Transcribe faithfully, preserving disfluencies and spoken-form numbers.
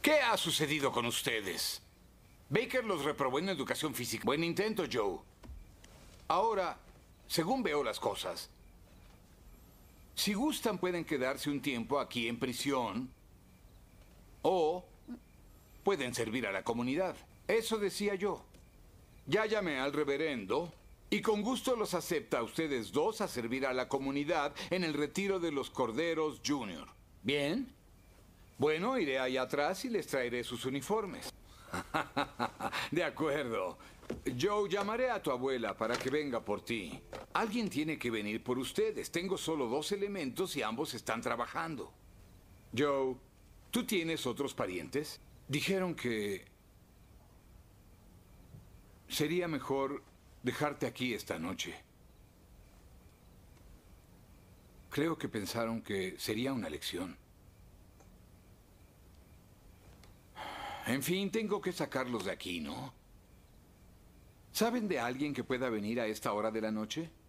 ¿Qué ha sucedido con ustedes? Baker los reprobó en educación física. Buen intento, Joe. Ahora, según veo las cosas, si gustan pueden quedarse un tiempo aquí en prisión o pueden servir a la comunidad. Eso decía yo. Ya llamé al reverendo y con gusto los acepta a ustedes dos a servir a la comunidad en el retiro de los Corderos junior ¿Bien? Bueno, iré allá atrás y les traeré sus uniformes. De acuerdo. Joe, llamaré a tu abuela para que venga por ti. Alguien tiene que venir por ustedes. Tengo solo dos elementos y ambos están trabajando. Joe, ¿tú tienes otros parientes? Dijeron que sería mejor dejarte aquí esta noche. Creo que pensaron que sería una lección. En fin, tengo que sacarlos de aquí, ¿no? ¿Saben de alguien que pueda venir a esta hora de la noche?